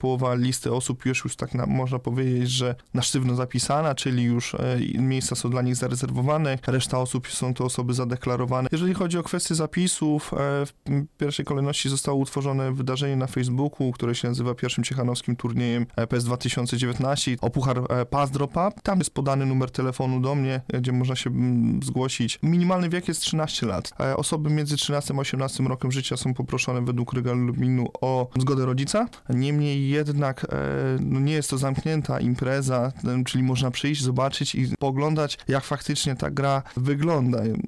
połowa listy osób już tak można powiedzieć, że na sztywno zapisana, czyli już miejsca są dla nich zarezerwowane, reszta osób są to osoby zadeklarowane. Jeżeli chodzi o kwestię zapisów, w pierwszej kolejności zostało utworzone wydarzenie na Facebooku, które się nazywa pierwszym ciechanowskim turniejem PES 2019 o puchar Pass Drop Up. Tam jest podany numer telefonu do mnie, gdzie można się zgłosić. Minimalny wiek jest 13 lat. Osoby między 13 a 18 rokiem życia są poproszone według regulaminu o zgodę rodzica. Niemniej jednak nie jest to zamknięta impreza, czyli można przyjść, zobaczyć i pooglądać, jak faktycznie ta gra wygląda.